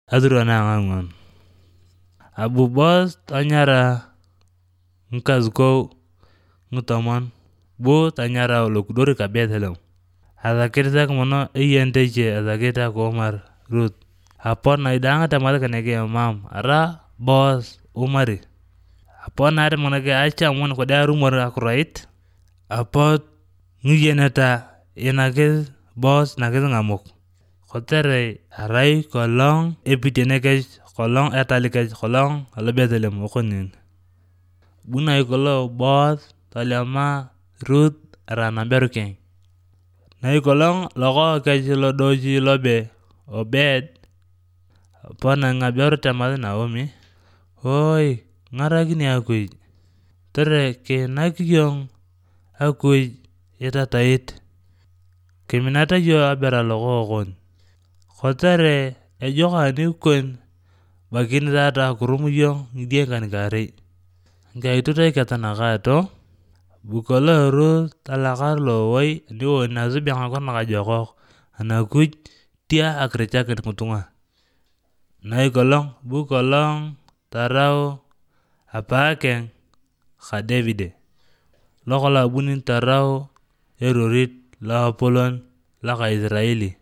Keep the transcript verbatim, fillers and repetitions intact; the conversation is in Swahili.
aduro na ngangon. Abu Boaz tanyara ngkazko ngutomon bu tanyara olokudori ka Bethlehem. Azakirta kumono iyenteche azakita komar Ruth. Apon na idanga tamal kaneke mam ara Boaz umari. Apon na manake acha mon ko da rumor akurait. Apot nguyeneta inake Boaz nakis ngamuk. Khotere arai kolong epiteneke kolong etalike kolong alo Bethlehem okonin. Buna ikolo Boaz taliama Ruth rana berukeng. Na ikolong loko keji lo doji lobe Obed. Pona ngaberu tamal Naomi. Hoi ngarakini akuj. Tere ke nakiyong akuj itatait. Keminata yo abera loko okon. Khotere ejoka nikon bakin zata kurumu yong ngidie kan kari. Nga itutai katanaka to. Bukolo Ruth talakar lo woi diwo nazubi ngakon nakajokok. Anakuj tia akrichakin kutunga. Na ikolong bukolong tarau apakeng ka Davide. Lokola bunin tarau erorit la apolon la ka Israeli.